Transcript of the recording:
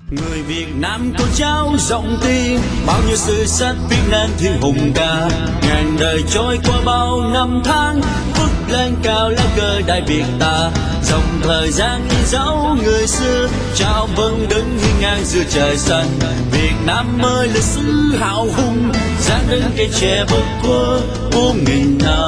Người Việt Nam con cháu rộng tiếng, bao nhiêu sự sách viết nên thiên hùng ca. Ngàn đời trôi qua bao năm tháng, vút lên cao lá cờ Đại Việt ta. Dòng thời gian in dấu người xưa, trao vâng đứng hiên ngang giữa trời xanh. Việt Nam ơi lịch sử hào hùng, dáng đứng cây tre bất khuất 4000 năm.